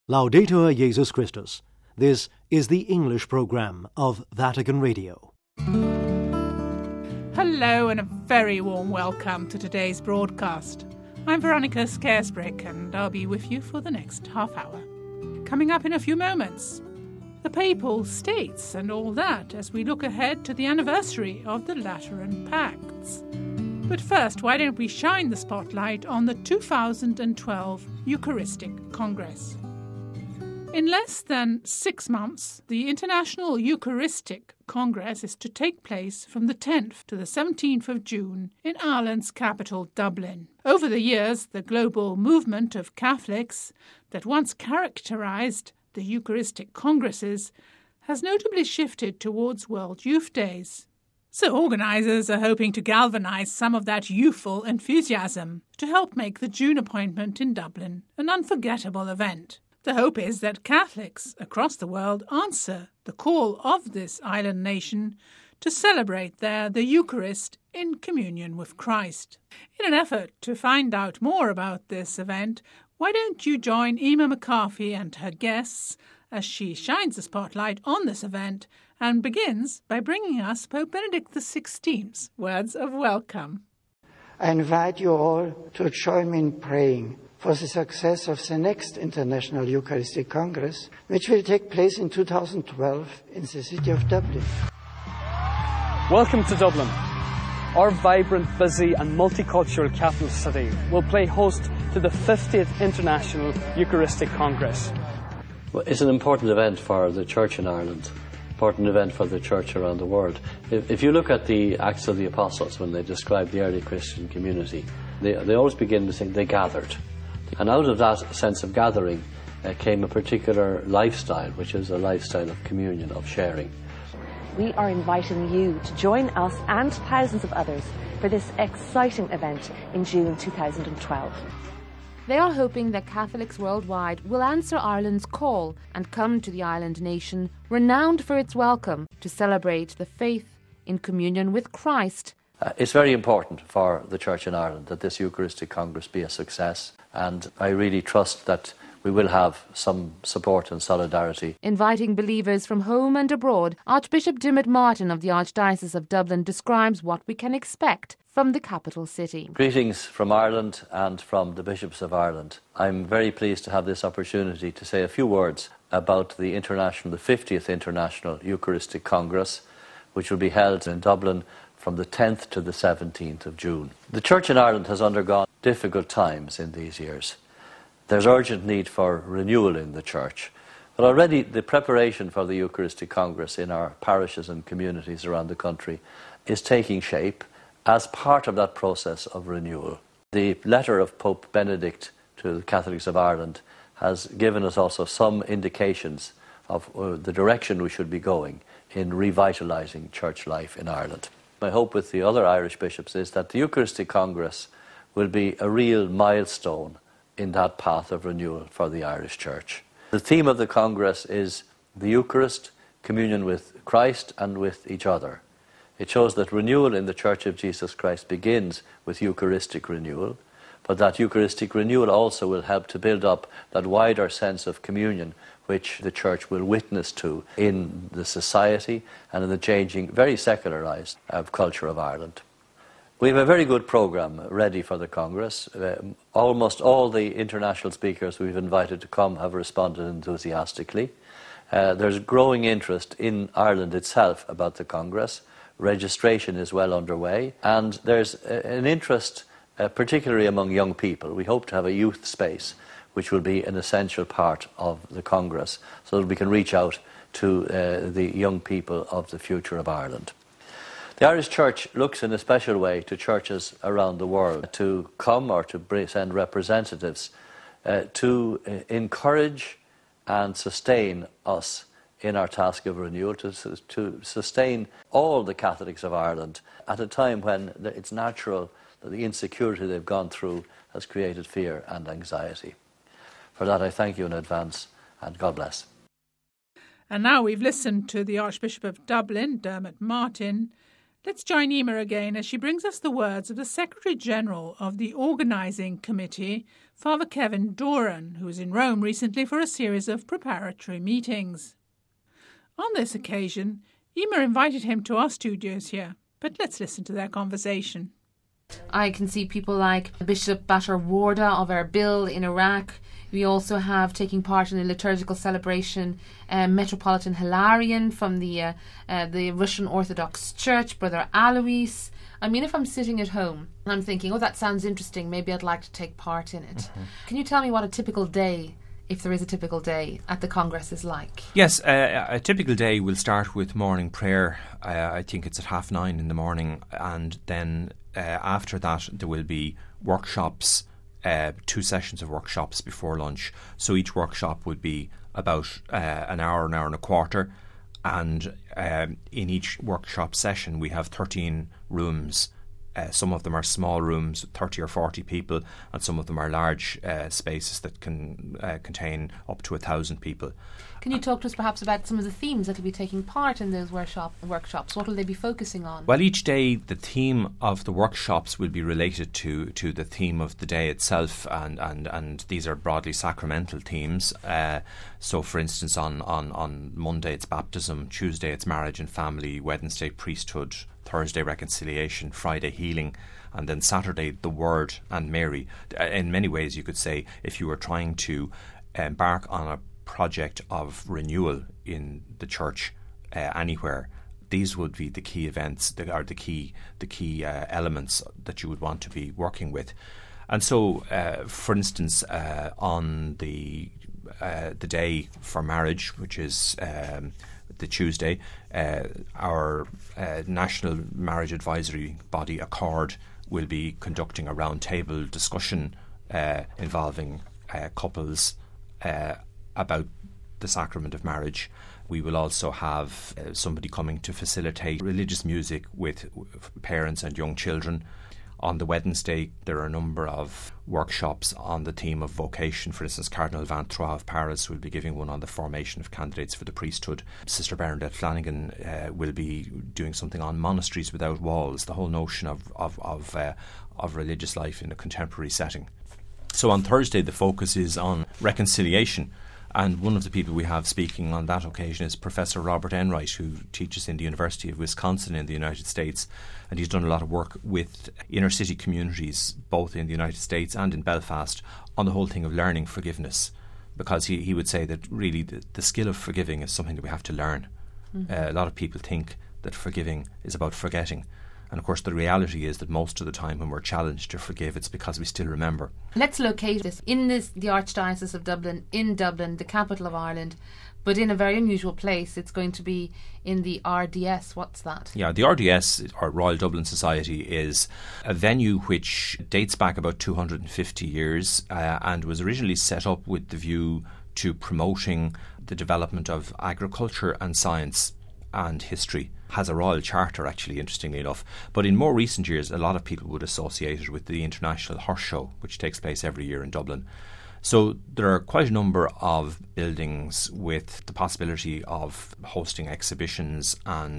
Laudetur Jesus Christus. This is the English programme of Vatican Radio. Hello and a very warm welcome to today's broadcast. I'm Veronica Scaresbrick and I'll be with you for the next half hour. Coming up in a few moments, the Papal States and all that as we look ahead to the anniversary of the Lateran Pacts. But first, why don't we shine the spotlight on the 2012 Eucharistic Congress? In less than 6 months, the International Eucharistic Congress is to take place from the 10th to the 17th of June in Ireland's capital, Dublin. Over the years, the global movement of Catholics that once characterised the Eucharistic Congresses has notably shifted towards World Youth Days. So organisers are hoping to galvanise some of that youthful enthusiasm to help make the June appointment in Dublin an unforgettable event. The hope is that Catholics across the world answer the call of this island nation to celebrate there the Eucharist in communion with Christ. In an effort to find out more about this event, why don't you join Emma McCarthy and her guests as she shines the spotlight on this event and begins by bringing us Pope Benedict XVI's words of welcome. I invite you all to join me in praying for the success of the next International Eucharistic Congress, which will take place in 2012 in the city of Dublin. Welcome to Dublin. Our vibrant, busy and multicultural capital city will play host to the 50th International Eucharistic Congress. Well, it's an important event for the Church in Ireland, important event for the Church around the world. If you look at the Acts of the Apostles, when they describe the early Christian community, they always begin to say they gathered. And out of that sense of gathering came a particular lifestyle, which is a lifestyle of communion, of sharing. We are inviting you to join us and thousands of others for this exciting event in June 2012. They are hoping that Catholics worldwide will answer Ireland's call and come to the island nation renowned for its welcome to celebrate the faith in communion with Christ. It's very important for the Church in Ireland that this Eucharistic Congress be a success, and I really trust that we will have some support and solidarity. Inviting believers from home and abroad, Archbishop Dermot Martin of the Archdiocese of Dublin describes what we can expect from the capital city. Greetings from Ireland and from the Bishops of Ireland. I'm very pleased to have this opportunity to say a few words about the 50th International Eucharistic Congress, which will be held in Dublin from the 10th to the 17th of June. The Church in Ireland has undergone difficult times in these years. There's urgent need for renewal in the Church. But already the preparation for the Eucharistic Congress in our parishes and communities around the country is taking shape as part of that process of renewal. The letter of Pope Benedict to the Catholics of Ireland has given us also some indications of the direction we should be going in revitalising church life in Ireland. My hope with the other Irish bishops is that the Eucharistic Congress will be a real milestone in that path of renewal for the Irish Church. The theme of the Congress is the Eucharist, communion with Christ and with each other. It shows that renewal in the Church of Jesus Christ begins with Eucharistic renewal, but that Eucharistic renewal also will help to build up that wider sense of communion which the Church will witness to in the society and in the changing, very secularised culture of Ireland. We have a very good programme ready for the Congress. Almost all the international speakers we've invited to come have responded enthusiastically. There's growing interest in Ireland itself about the Congress. Registration is well underway, and there's an interest particularly among young people. We hope to have a youth space which will be an essential part of the Congress, so that we can reach out to the young people of the future of Ireland. The Irish Church looks in a special way to churches around the world to come or to send representatives to encourage and sustain us in our task of renewal, to sustain all the Catholics of Ireland at a time when it's natural that the insecurity they've gone through has created fear and anxiety. For that I thank you in advance, and God bless. And now we've listened to the Archbishop of Dublin, Dermot Martin, Let's join Emer again as she brings us the words of the Secretary-General of the Organising Committee, Father Kevin Doran, who was in Rome recently for a series of preparatory meetings. On this occasion, Emer invited him to our studios here, but let's listen to their conversation. I can see people like Bishop Batar Warda of Erbil in Iraq. We also have taking part in a liturgical celebration Metropolitan Hilarion from the Russian Orthodox Church, Brother Alois. I mean, if I'm sitting at home and I'm thinking, oh, that sounds interesting, maybe I'd like to take part in it. Mm-hmm. Can you tell me what a typical day, if there is a typical day, at the Congress is like? Yes, a typical day will start with morning prayer. I think it's at 9:30 in the morning, and then after that there will be workshops, 2 sessions of workshops before lunch. So each workshop would be about an hour and a quarter, and in each workshop session we have 13 rooms. Some of them are small rooms, 30 or 40 people, and some of them are large spaces that can contain up to 1,000 people. Can you talk to us perhaps about some of the themes that will be taking part in those workshops? What will they be focusing on? Well, each day the theme of the workshops will be related to the theme of the day itself, and these are broadly sacramental themes. So, for instance, on Monday it's baptism, Tuesday it's marriage and family, Wednesday priesthood, Thursday reconciliation, Friday healing, and then Saturday the Word and Mary. In many ways you could say, if you were trying to embark on a project of renewal in the church anywhere, these would be the key events that are the key elements that you would want to be working with. And so, for instance, on the day for marriage, which is the Tuesday, our National Marriage Advisory Body, Accord, will be conducting a roundtable discussion involving couples about the sacrament of marriage. We will also have somebody coming to facilitate religious music with parents and young children. On the Wednesday, there are a number of workshops on the theme of vocation. For instance, Cardinal Van Troyes of Paris will be giving one on the formation of candidates for the priesthood. Sister Bernadette Flanagan will be doing something on monasteries without walls, the whole notion of religious life in a contemporary setting. So on Thursday, the focus is on reconciliation. And one of the people we have speaking on that occasion is Professor Robert Enright, who teaches in the University of Wisconsin in the United States. And he's done a lot of work with inner city communities, both in the United States and in Belfast, on the whole thing of learning forgiveness. Because he would say that really the skill of forgiving is something that we have to learn. Mm-hmm. A lot of people think that forgiving is about forgetting. And of course the reality is that most of the time when we're challenged to forgive, it's because we still remember. Let's locate this in the Archdiocese of Dublin, in Dublin, the capital of Ireland, but in a very unusual place. It's going to be in the RDS. What's that? Yeah, the RDS, or Royal Dublin Society, is a venue which dates back about 250 years and was originally set up with the view to promoting the development of agriculture and science and history. Has a royal charter, actually, interestingly enough. But in more recent years, a lot of people would associate it with the International Horse Show, which takes place every year in Dublin. So there are quite a number of buildings with the possibility of hosting exhibitions and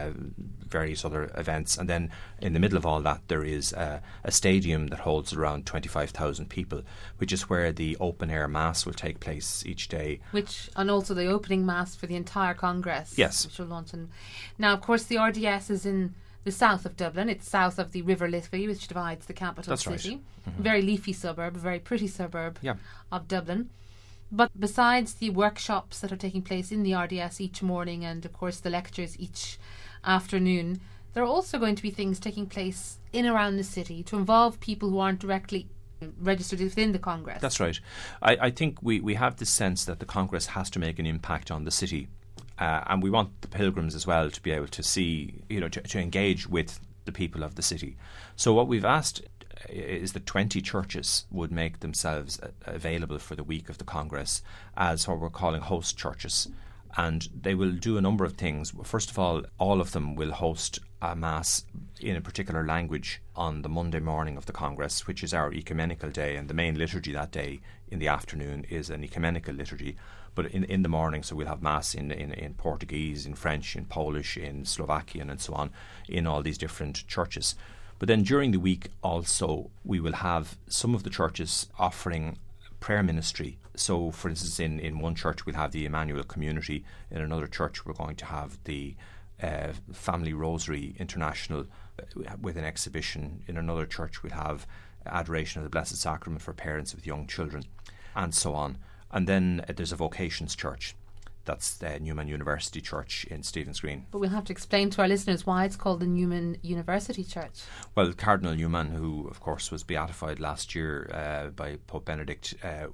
various other events. And then in the middle of all that, there is a stadium that holds around 25,000 people, which is where the open-air Mass will take place each day. And also the opening Mass for the entire Congress. Yes. Which will launch now, of course, the RDS is in the south of Dublin. It's south of the River Liffey, which divides the capital That's city. Right. Mm-hmm. Very leafy suburb, a very pretty suburb of Dublin. But besides the workshops that are taking place in the RDS each morning and, of course, the lectures each afternoon, there are also going to be things taking place in around the city to involve people who aren't directly registered within the Congress. That's right. I think we have this sense that the Congress has to make an impact on the city. And we want the pilgrims as well to be able to see, to engage with the people of the city. So what we've asked is that 20 churches would make themselves available for the week of the Congress as what we're calling host churches. And they will do a number of things. First of all of them will host a Mass in a particular language on the Monday morning of the Congress, which is our ecumenical day, and the main liturgy that day in the afternoon is an ecumenical liturgy. But in the morning, so we'll have Mass in Portuguese, in French, in Polish, in Slovakian and so on, in all these different churches. But then during the week also we will have some of the churches offering prayer ministry. So for instance, in one church we'll have the Emmanuel Community, in another church we're going to have the Family Rosary International with an exhibition. In another church we'll have Adoration of the Blessed Sacrament for parents with young children, and so on. And then there's a vocations church. That's the Newman University Church in Stephen's Green. But we'll have to explain to our listeners why it's called the Newman University Church. Well, Cardinal Newman, who of course was beatified last year by Pope Benedict,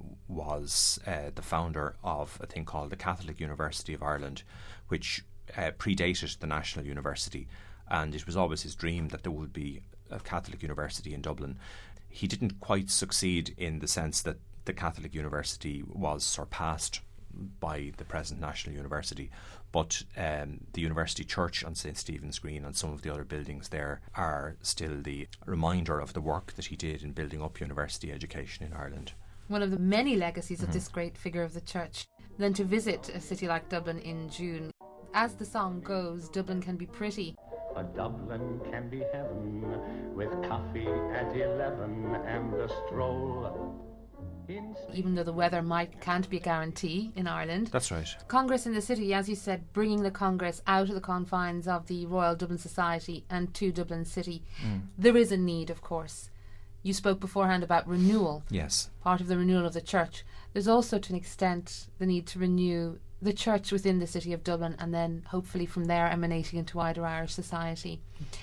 was the founder of a thing called the Catholic University of Ireland, which predated the National University, and it was always his dream that there would be a Catholic university in Dublin. He didn't quite succeed in the sense that the Catholic University was surpassed by the present National University, but the University Church on St. Stephen's Green and some of the other buildings there are still the reminder of the work that he did in building up university education in Ireland. One of the many legacies of this great figure of the church. Then to visit a city like Dublin in June. As the song goes, Dublin can be pretty. A Dublin can be heaven with coffee at 11 and a stroll. Even though the weather can't be a guarantee in Ireland. That's right. Congress in the city, as you said, bringing the Congress out of the confines of the Royal Dublin Society and to Dublin City. There is a need, of course. You spoke beforehand about renewal. Yes. Part of the renewal of the church. There's also, to an extent, the need to renew the church within the city of Dublin, and then hopefully from there emanating into wider Irish society.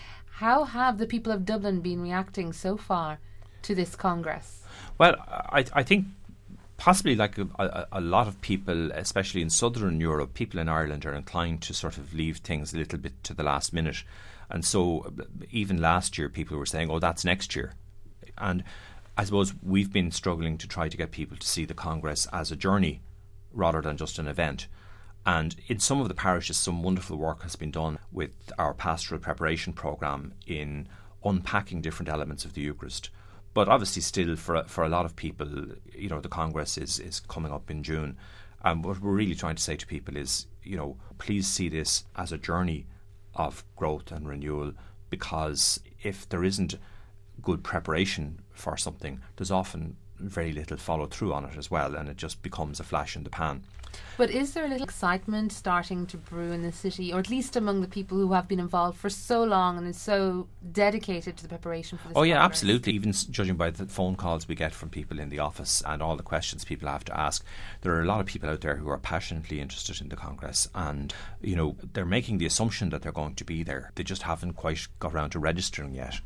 How have the people of Dublin been reacting so far to this Congress? Well, I think possibly like a lot of people, especially in southern Europe, people in Ireland are inclined to sort of leave things a little bit to the last minute. And so even last year people were saying, oh, that's next year. And I suppose we've been struggling to try to get people to see the Congress as a journey rather than just an event. And in some of the parishes, some wonderful work has been done with our pastoral preparation programme in unpacking different elements of the Eucharist. But obviously still for a lot of people, you know, the Congress is coming up in June. And what we're really trying to say to people is, you know, please see this as a journey of growth and renewal, because if there isn't good preparation for something, there's often very little follow through on it as well, and it just becomes a flash in the pan. But is there a little excitement starting to brew in the city, or at least among the people who have been involved for so long and is so dedicated to the preparation for this Oh yeah, Congress? absolutely. Even judging by the phone calls we get from people in the office and all the questions people have to ask, there are a lot of people out there who are passionately interested in the Congress, and you know, they're making the assumption that they're going to be there. They just haven't quite got around to registering yet.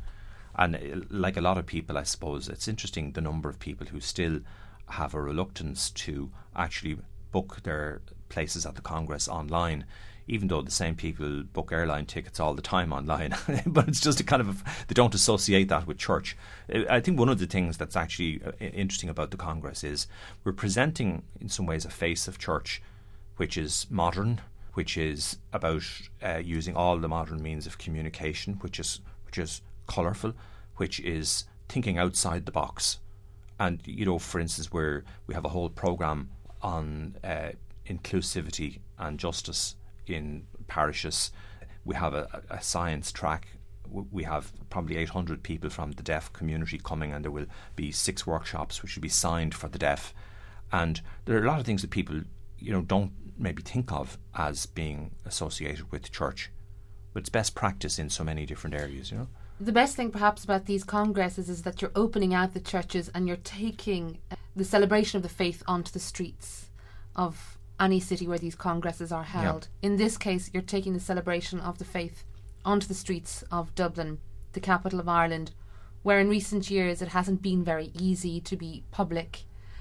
And like a lot of people, I suppose, it's interesting the number of people who still have a reluctance to actually book their places at the Congress online, even though the same people book airline tickets all the time online. But it's just a kind of, they don't associate that with church. I think one of the things that's actually interesting about the Congress is we're presenting in some ways a face of church which is modern, which is about using all the modern means of communication, which is colourful, which is thinking outside the box. And, you know, for instance, we have a whole programme on inclusivity and justice in parishes. We have a science track. We have probably 800 people from the deaf community coming, and there will be 6 workshops which will be signed for the deaf. And there are a lot of things that people, you know, don't maybe think of as being associated with church, but it's best practice in so many different areas, you know. The best thing perhaps about these congresses is that you're opening out the churches and you're taking the celebration of the faith onto the streets of any city where these congresses are held. Yeah. In this case, you're taking the celebration of the faith onto the streets of Dublin, the capital of Ireland, where in recent years it hasn't been very easy to be public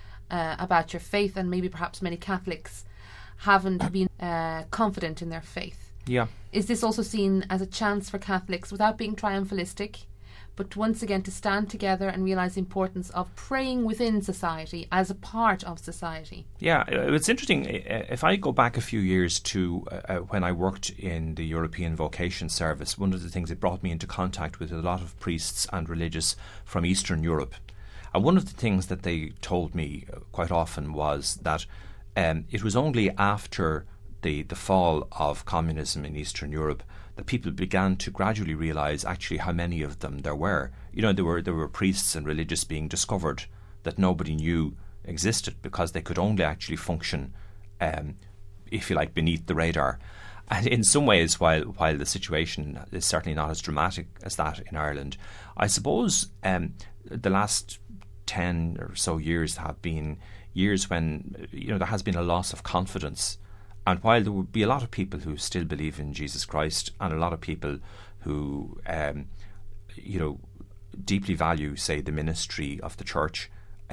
about your faith, and maybe perhaps many Catholics haven't been confident in their faith. Yeah. Is this also seen as a chance for Catholics, without being triumphalistic, but once again to stand together and realise the importance of praying within society as a part of society. Yeah, it's interesting. If I go back a few years to when I worked in the European Vocation Service, one of the things that brought me into contact with a lot of priests and religious from Eastern Europe. And one of the things that they told me quite often was that it was only after the fall of communism in Eastern Europe that people began to gradually realise actually how many of them there were. You know, there were priests and religious being discovered that nobody knew existed because they could only actually function, if you like, beneath the radar. And in some ways, while the situation is certainly not as dramatic as that in Ireland, I suppose the last 10 or so years have been years when, you know, there has been a loss of confidence. And while there would be a lot of people who still believe in Jesus Christ and a lot of people who, you know, deeply value, say, the ministry of the church,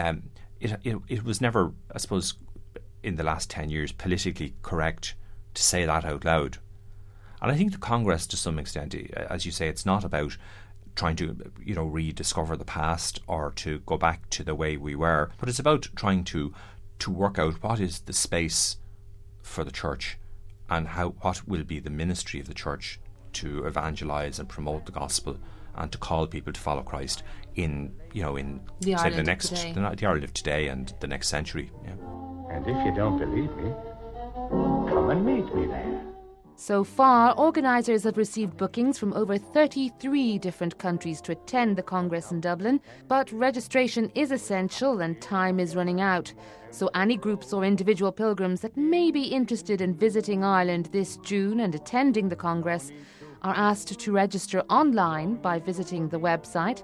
it was never, I suppose, in the last 10 years, politically correct to say that out loud. And I think the Congress, to some extent, as you say, it's not about trying to, you know, rediscover the past or to go back to the way we were, but it's about trying to work out what is the space for the church and what will be the ministry of the church to evangelise and promote the gospel and to call people to follow Christ in, you know, in the say Ireland the Ireland of today and the next century. Yeah. And if you don't believe me, come and meet me there. So far, organisers have received bookings from over 33 different countries to attend the Congress in Dublin, but registration is essential and time is running out. So any groups or individual pilgrims that may be interested in visiting Ireland this June and attending the Congress are asked to register online by visiting the website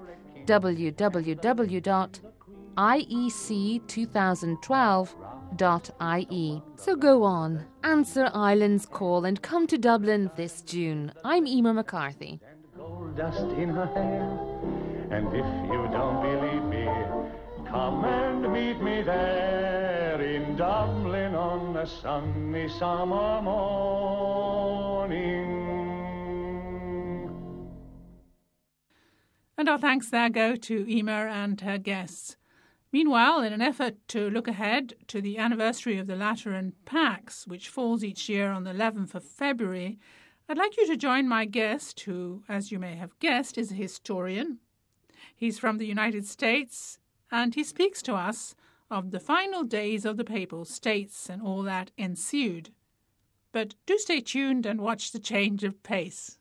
www.iec2012.ie. So go on, answer Ireland's call and come to Dublin this June. I'm Emer McCarthy. Gold dust in her hair. And if you don't believe me, come and meet me there in Dublin on a sunny summer morning. And our thanks there go to Emer and her guests. Meanwhile, in an effort to look ahead to the anniversary of the Lateran Pax, which falls each year on the 11th of February, I'd like you to join my guest, who, as you may have guessed, is a historian. He's from the United States, and he speaks to us of the final days of the Papal States and all that ensued. But do stay tuned and watch the change of pace.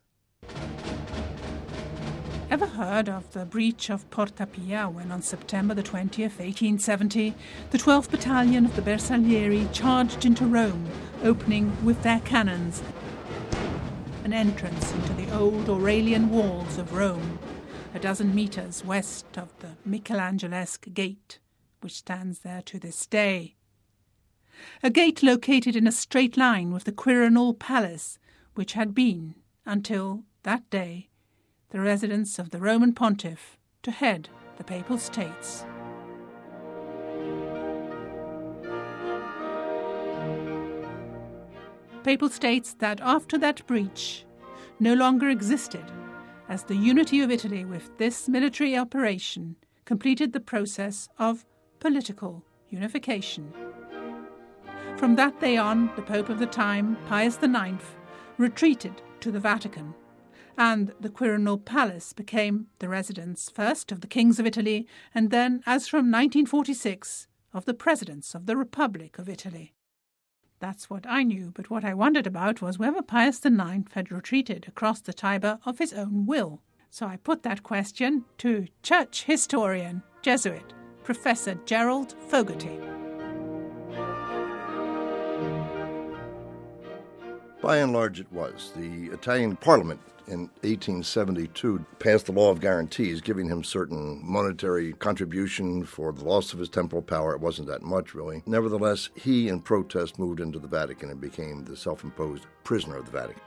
Ever heard of the breach of Porta Pia when on September the 20th, 1870, the 12th Battalion of the Bersaglieri charged into Rome, opening with their cannons an entrance into the old Aurelian walls of Rome, a dozen metres west of the Michelangelesque Gate, which stands there to this day. A gate located in a straight line with the Quirinal Palace, which had been, until that day, the residence of the Roman Pontiff to head the Papal States. Papal States that after that breach no longer existed, as the unity of Italy with this military operation completed the process of political unification. From that day on, the Pope of the time, Pius IX, retreated to the Vatican, and the Quirinal Palace became the residence first of the kings of Italy and then, as from 1946, of the presidents of the Republic of Italy. That's what I knew, but what I wondered about was whether Pius IX had retreated across the Tiber of his own will. So I put that question to church historian, Jesuit, Professor Gerald Fogarty. By and large, it was. The Italian Parliament in 1872 passed the law of guarantees, giving him certain monetary contribution for the loss of his temporal power. It wasn't that much, really. Nevertheless, he, in protest, moved into the Vatican and became the self-imposed prisoner of the Vatican.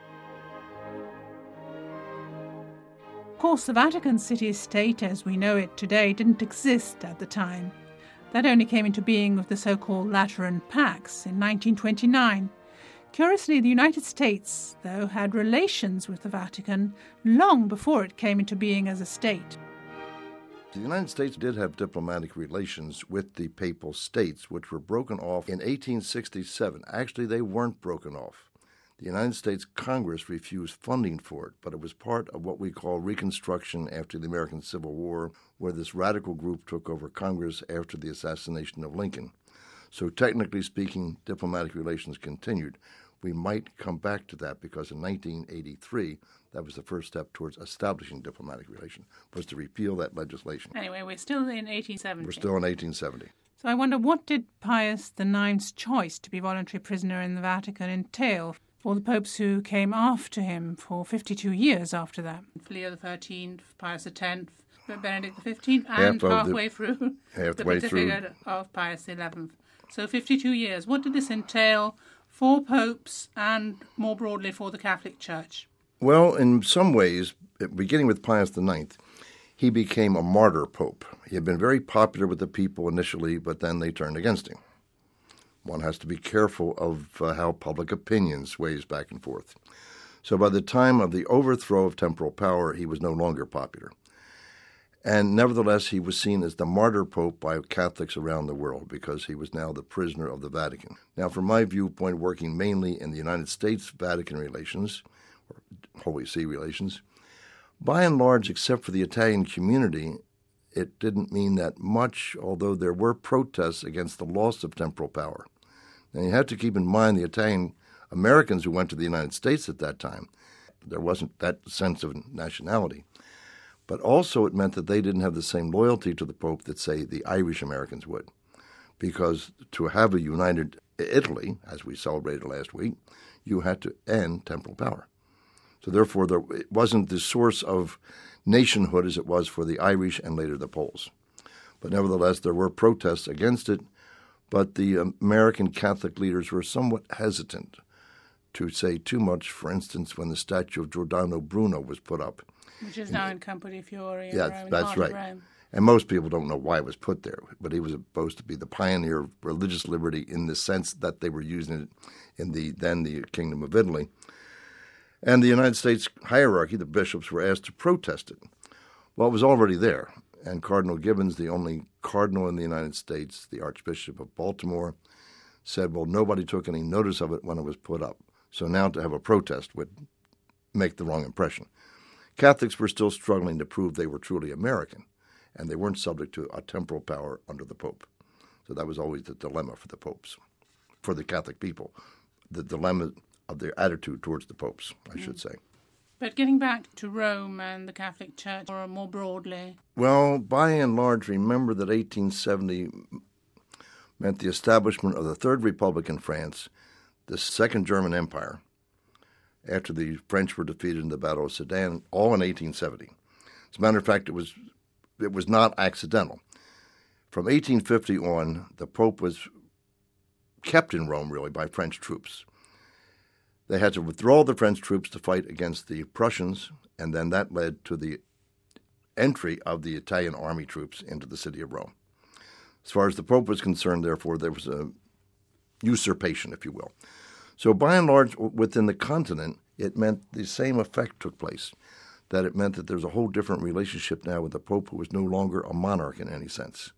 Of course, the Vatican city-state as we know it today didn't exist at the time. That only came into being with the so-called Lateran Pax in 1929. Curiously, the United States, though, had relations with the Vatican long before it came into being as a state. The United States did have diplomatic relations with the Papal States, which were broken off in 1867. Actually, they weren't broken off. The United States Congress refused funding for it, but it was part of what we call Reconstruction after the American Civil War, where this radical group took over Congress after the assassination of Lincoln. So technically speaking, diplomatic relations continued. We might come back to that because in 1983, that was the first step towards establishing diplomatic relations, was to repeal that legislation. Anyway, we're still in 1870. We're still in 1870. So I wonder, what did Pius IX's choice to be voluntary prisoner in the Vatican entail for the popes who came after him for 52 years after that? Leo XIII, Pius X, Benedict XV, and halfway through the pontificate of Pius XI. So 52 years. What did this entail for popes and more broadly for the Catholic Church? Well, in some ways, beginning with Pius IX, he became a martyr pope. He had been very popular with the people initially, but then they turned against him. One has to be careful of how public opinion sways back and forth. So by the time of the overthrow of temporal power, he was no longer popular. And nevertheless, he was seen as the martyr pope by Catholics around the world because he was now the prisoner of the Vatican. Now, from my viewpoint, working mainly in the United States-Vatican relations, or Holy See relations, by and large, except for the Italian community, it didn't mean that much, although there were protests against the loss of temporal power. Now, you have to keep in mind the Italian Americans who went to the United States at that time, there wasn't that sense of nationality. But also it meant that they didn't have the same loyalty to the Pope that, say, the Irish Americans would. Because to have a united Italy, as we celebrated last week, you had to end temporal power. So therefore, it wasn't the source of nationhood as it was for the Irish and later the Poles. But nevertheless, there were protests against it, but the American Catholic leaders were somewhat hesitant to say too much. For instance, when the statue of Giordano Bruno was put up, which is now in Campo di Fiore. Yeah, that's right. And most people don't know why it was put there, but he was supposed to be the pioneer of religious liberty in the sense that they were using it in the Kingdom of Italy. And the United States hierarchy, the bishops, were asked to protest it. Well, it was already there, and Cardinal Gibbons, the only cardinal in the United States, the Archbishop of Baltimore, said, well, nobody took any notice of it when it was put up. So now to have a protest would make the wrong impression. Catholics were still struggling to prove they were truly American, and they weren't subject to a temporal power under the Pope. So that was always the dilemma for the popes, for the Catholic people, the dilemma of their attitude towards the popes, I should say. But getting back to Rome and the Catholic Church, or more broadly? Well, by and large, remember that 1870 meant the establishment of the Third Republic in France, the Second German Empire, after the French were defeated in the Battle of Sedan, all in 1870. As a matter of fact, it was not accidental. From 1850 on, the Pope was kept in Rome, really, by French troops. They had to withdraw the French troops to fight against the Prussians, and then that led to the entry of the Italian army troops into the city of Rome. As far as the Pope was concerned, therefore, there was a usurpation, if you will. So by and large, within the continent, it meant the same effect took place, that it meant that there's a whole different relationship now with the Pope, who was no longer a monarch in any sense.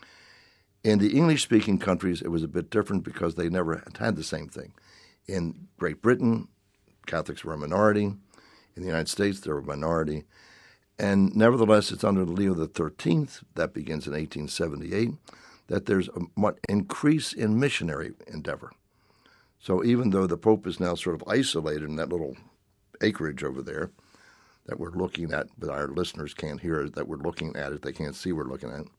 In the English-speaking countries, it was a bit different because they never had the same thing. In Great Britain, Catholics were a minority. In the United States, they were a minority. And nevertheless, it's under Leo XIII, that begins in 1878, that there's a increase in missionary endeavor. So even though the Pope is now sort of isolated in that little acreage over there that we're looking at, but our listeners can't hear it, that we're looking at it, they can't see we're looking at.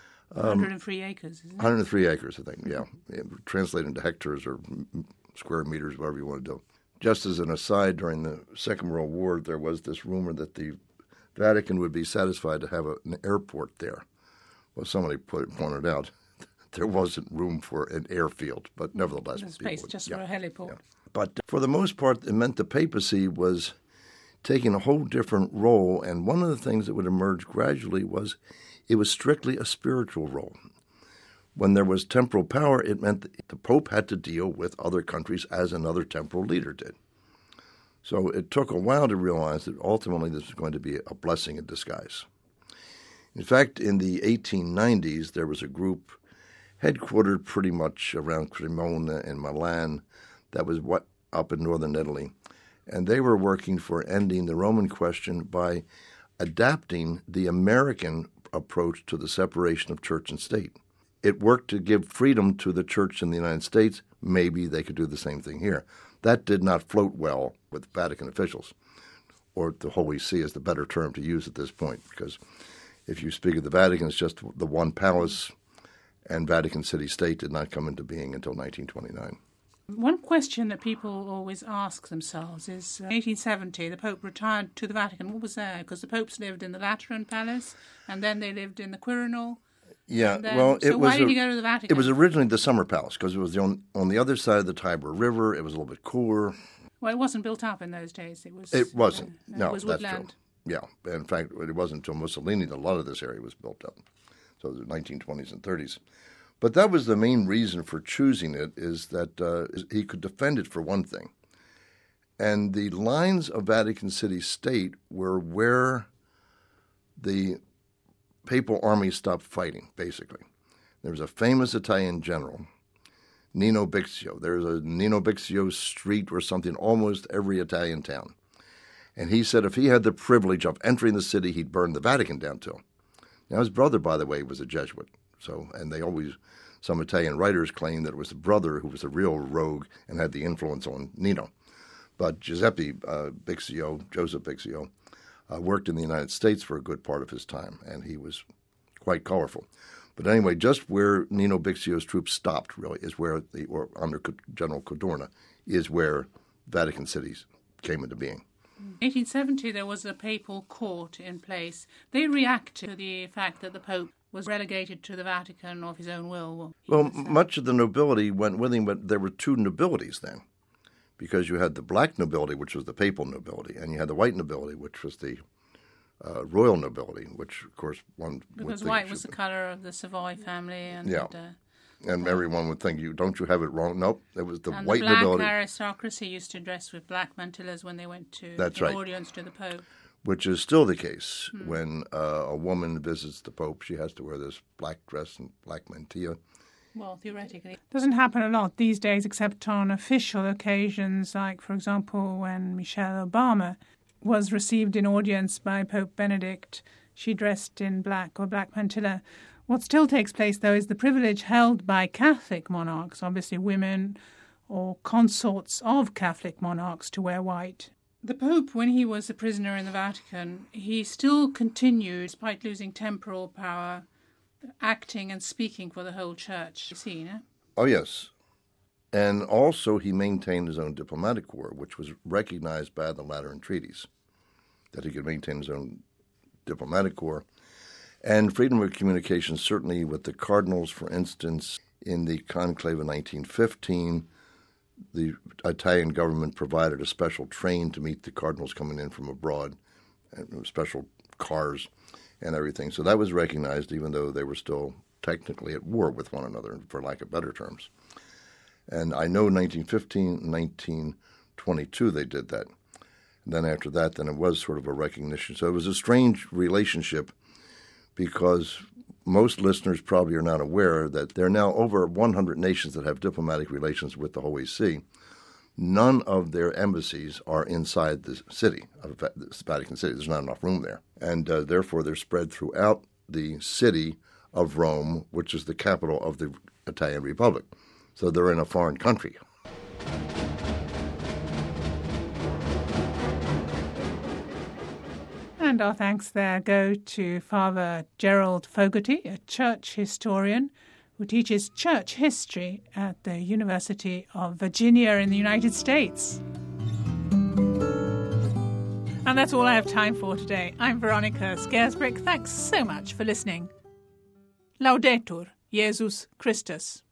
103 acres, isn't it? 103 acres, I think, yeah. Translated into hectares or square meters, whatever you want to do. Just as an aside, during the Second World War, there was this rumor that the Vatican would be satisfied to have an airport there. Well, somebody pointed out there wasn't room for an airfield, but nevertheless. There's space just for a heliport. Yeah. But for the most part, it meant the papacy was taking a whole different role, and one of the things that would emerge gradually was it was strictly a spiritual role. When there was temporal power, it meant that the Pope had to deal with other countries as another temporal leader did. So it took a while to realize that ultimately this was going to be a blessing in disguise. In fact, in the 1890s, there was a group headquartered pretty much around Cremona in Milan that was up in northern Italy. And they were working for ending the Roman question by adapting the American approach to the separation of church and state. It worked to give freedom to the church in the United States. Maybe they could do the same thing here. That did not float well with Vatican officials, or the Holy See is the better term to use at this point, because if you speak of the Vatican, it's just the one palace, and Vatican City State did not come into being until 1929. One question that people always ask themselves is, 1870, the Pope retired to the Vatican. What was there? Because the popes lived in the Lateran Palace, and then they lived in the Quirinal. Yeah, why did he go to the Vatican? It was originally the Summer Palace, because it was on the other side of the Tiber River. It was a little bit cooler. Well, it wasn't built up in those days. It wasn't. No, it was that's woodland. true. Yeah, in fact, it wasn't until Mussolini that a lot of this area was built up. So the 1920s and 30s. But that was the main reason for choosing it, is that he could defend it for one thing. And the lines of Vatican City State were where the papal army stopped fighting, basically. There was a famous Italian general, Nino Bixio. There's a Nino Bixio street or something in almost every Italian town. And he said if he had the privilege of entering the city, he'd burn the Vatican down too. Now, his brother, by the way, was a Jesuit. And some Italian writers claim that it was the brother who was a real rogue and had the influence on Nino. But Joseph Bixio, worked in the United States for a good part of his time, and he was quite colorful. But anyway, just where Nino Bixio's troops stopped, really, is where or under General Cadorna, is where Vatican City came into being. In 1870, there was a papal court in place. They reacted to the fact that the Pope was relegated to the Vatican of his own will. Well, much of the nobility went with him, but there were two nobilities then, because you had the black nobility, which was the papal nobility, and you had the white nobility, which was the royal nobility, which, of course, one because white was the colour of the Savoy family. And and everyone would think, don't you have it wrong? Nope, it was the white black nobility. Black aristocracy used to dress with black mantillas when they went to audience to the Pope. Which is still the case. When a woman visits the Pope, she has to wear this black dress and black mantilla. Well, theoretically. It doesn't happen a lot these days, except on official occasions, like, for example, when Michelle Obama was received in audience by Pope Benedict. She dressed in black or black mantilla. What still takes place, though, is the privilege held by Catholic monarchs, obviously women or consorts of Catholic monarchs, to wear white. The Pope, when he was a prisoner in the Vatican, he still continued, despite losing temporal power, acting and speaking for the whole church. You see, no? Oh, yes. And also he maintained his own diplomatic corps, which was recognized by the Lateran treaties, that he could maintain his own diplomatic corps. And freedom of communication, certainly with the cardinals, for instance, in the conclave of 1915, the Italian government provided a special train to meet the cardinals coming in from abroad, and special cars and everything. So that was recognized, even though they were still technically at war with one another, for lack of better terms. And I know 1915 and 1922 they did that. And then after that, then it was sort of a recognition. So it was a strange relationship, because most listeners probably are not aware that there are now over 100 nations that have diplomatic relations with the Holy See. None of their embassies are inside the city of Vatican City. There's not enough room there. And therefore, they're spread throughout the city of Rome, which is the capital of the Italian Republic. So they're in a foreign country. And our thanks there go to Father Gerald Fogarty, a church historian who teaches church history at the University of Virginia in the United States. And that's all I have time for today. I'm Veronica Scaresbrick. Thanks so much for listening. Laudetur Jesus Christus.